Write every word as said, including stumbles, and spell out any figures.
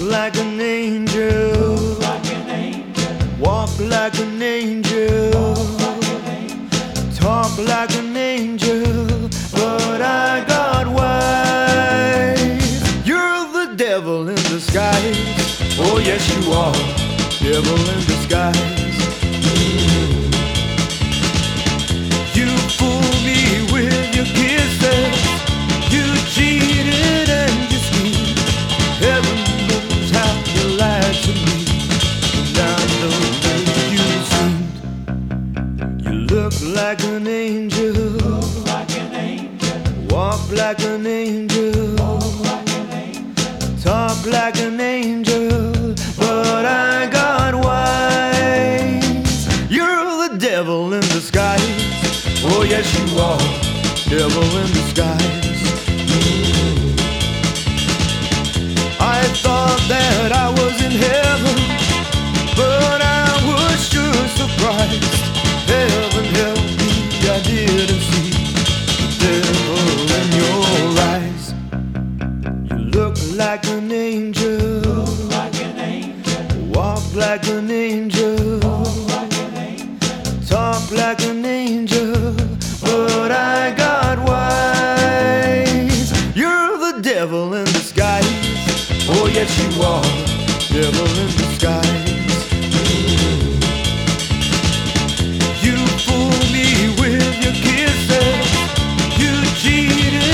like an angel, walk like an angel, talk like an angel, but I got wise. You're the devil in disguise. Oh yes you are, devil in disguise. You fooled me with your kisses, you cheated and you schemed. Heaven knows how you lied to me, and I know that you seemed. You look like an angel, walk like an angel, talk like an angel, but I got wise. You're the devil in disguise. Oh yes you are, devil in disguise. I thought that I was in heaven, but I was sure surprised. Heaven help me, I didn't see the devil in your eyes. You look like an angel, walk like an angel, talk like an angel, but I got wise. You're the devil in disguise. Oh yes you are, devil in disguise. You fooled me with your kisses, you cheated